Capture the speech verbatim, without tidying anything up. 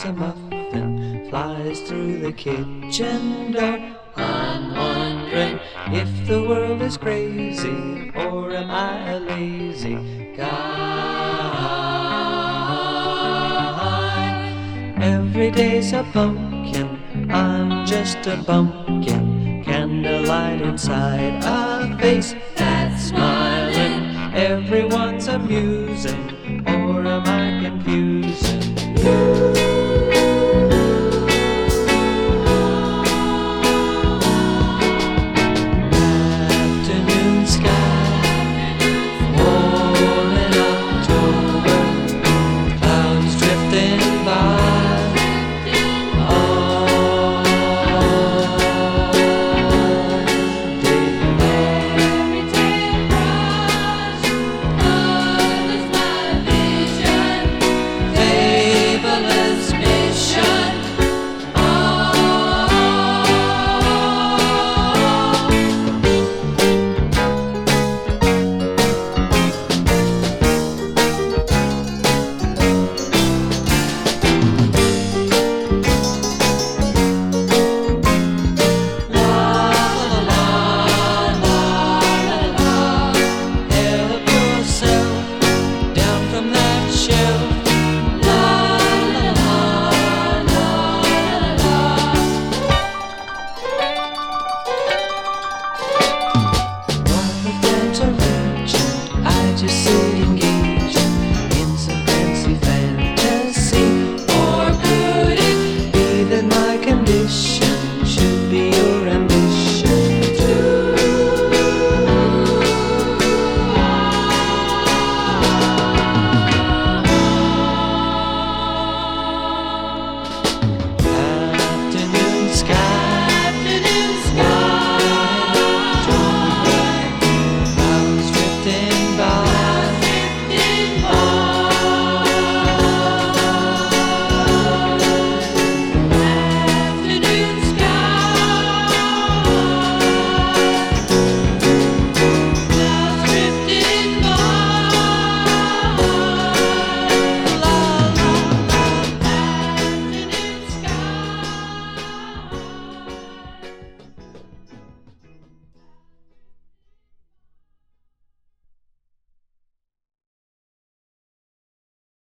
as a muffin flies through the kitchen door. I'm wondering if the world is crazy, or am I a lazy guy? Every day's a pumpkin, I'm just a bumpkin, candlelight inside a face that's smiling. Everyone's amusing, or am I confusing?